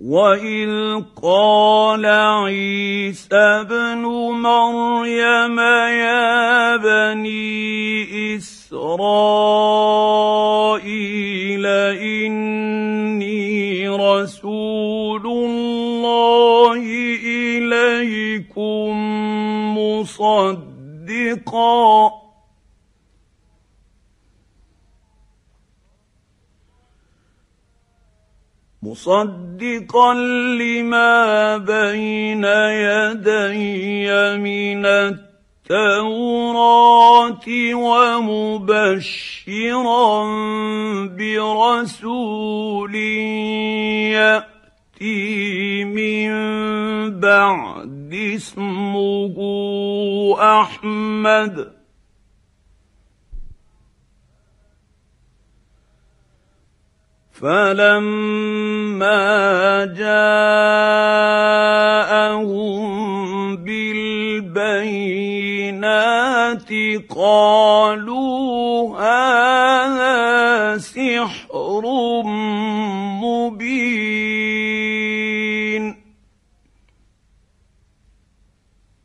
وإذ قال عيسى ابن مريم يا بني إسرائيل إني رسول الله إليكم مصدقا لما بين يدي من التوراة ومبشرا برسول يأتي من بعد اسمه أحمد فلما جاءهم بالبينات قالوا هذا سحر مبين